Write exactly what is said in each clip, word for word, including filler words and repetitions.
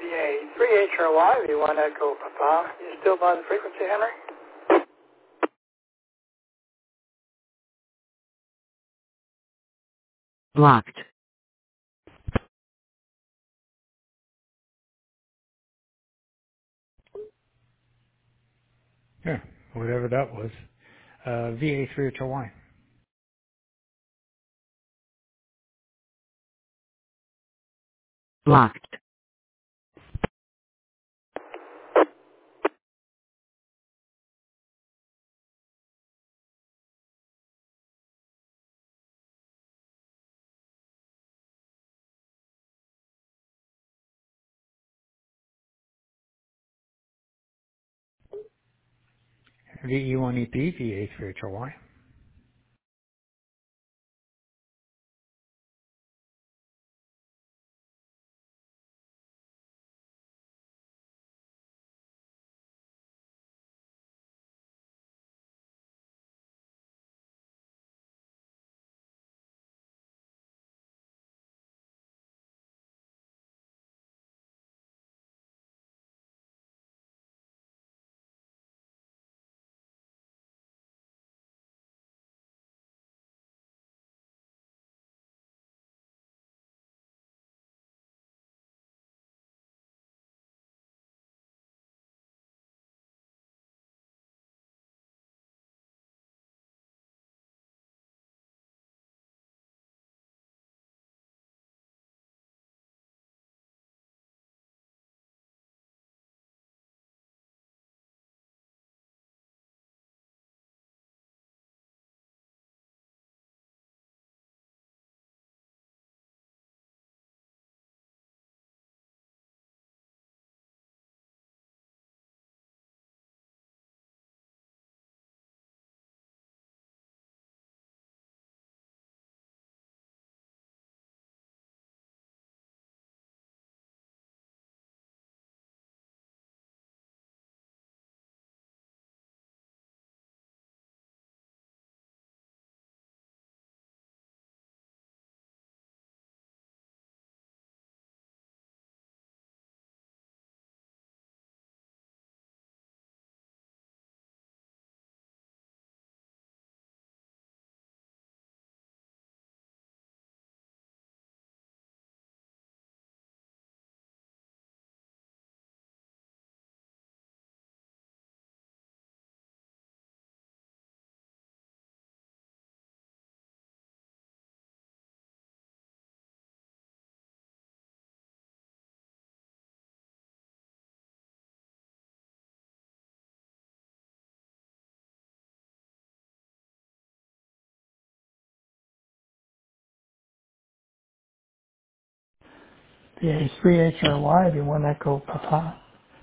A three H R Y, V one Echo Papa. You still by the frequency, Henry? Blocked. Yeah, whatever that was. Uh, V A three H R Y. Blocked. V E one E P, V A three H R Y. V A three H R Y, V one Echo Papa.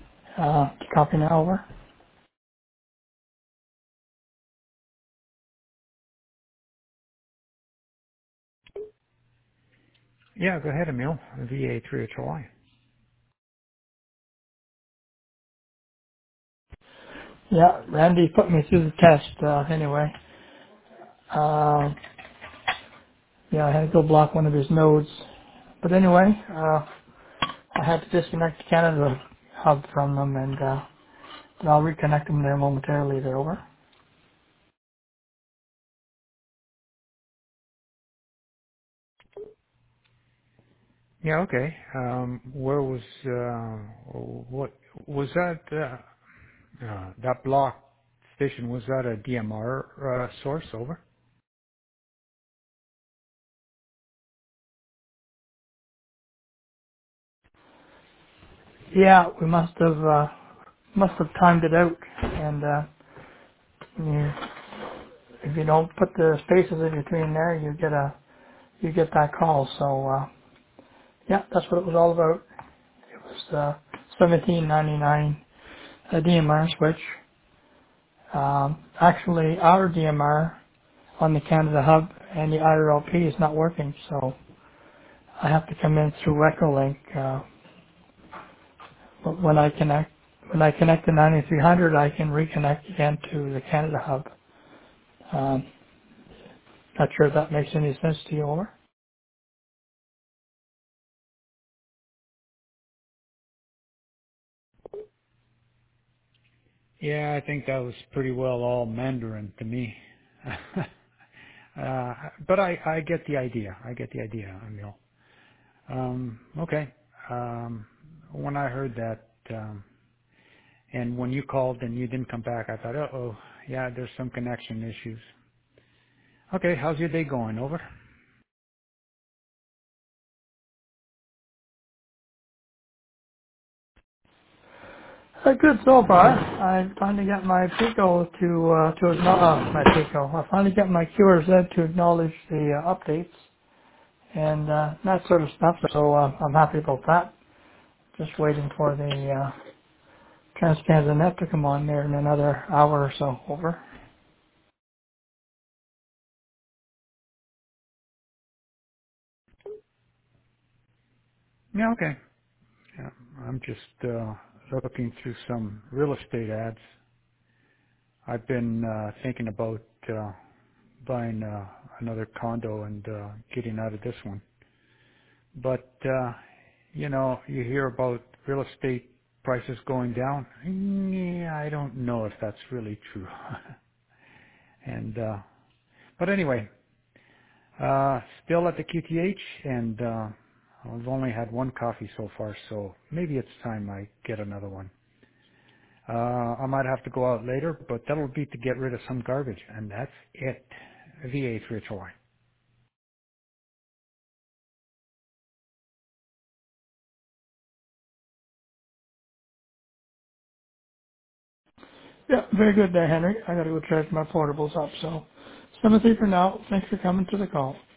Uh, copy now, over. Yeah, go ahead, Emil. V A three H R Y. Yeah, Randy put me through the test, uh, anyway. Um, yeah, I had to go block one of his nodes. But anyway, uh, I had to disconnect the Canada hub from them, and uh, I'll reconnect them there momentarily. They're over. Yeah, okay. Um, where was, uh, what, was that, uh, uh, that block station, was that a D M R, uh, source? Over? Yeah, we must have uh, must have timed it out, and uh, you, if you don't put the spaces in between there, you get a you get that call. So uh, yeah, that's what it was all about. It was uh, seventeen ninety-nine a D M R switch. Um, actually, our D M R on the Canada Hub and the I R L P is not working, so I have to come in through Echolink. Uh, but when I connect when I connect to ninety-three hundred, I can reconnect again to the Canada Hub. Um, not sure if that makes any sense to you, over. Yeah, I think that was pretty well all Mandarin to me. uh, but I, I get the idea. I get the idea, Emil. Um, okay. Um, when I heard that, um, and when you called and you didn't come back, I thought, uh oh, yeah, there's some connection issues. Okay, how's your day going? Over? Uh, good so far. I finally got my Pico to uh, to acknowledge uh, my Pico. I finally got my Q R Z to acknowledge the uh, updates and uh, that sort of stuff. So uh, I'm happy about that. Just waiting for the uh, TransCanada Net to come on there in another hour or so. Over. Yeah, okay. Yeah, I'm just uh, looking through some real estate ads. I've been uh, thinking about uh, buying uh, another condo and uh, getting out of this one. But uh, you know, you hear about real estate prices going down. Yeah, I don't know if that's really true. and uh, but anyway, uh, still at the Q T H, and uh, I've only had one coffee so far, so maybe it's time I get another one. Uh, I might have to go out later, but that'll be to get rid of some garbage, and that's it. V A three H Y. Yeah, very good there, Henry. I got to go charge my portables up. So, Timothy, for now, thanks for coming to the call.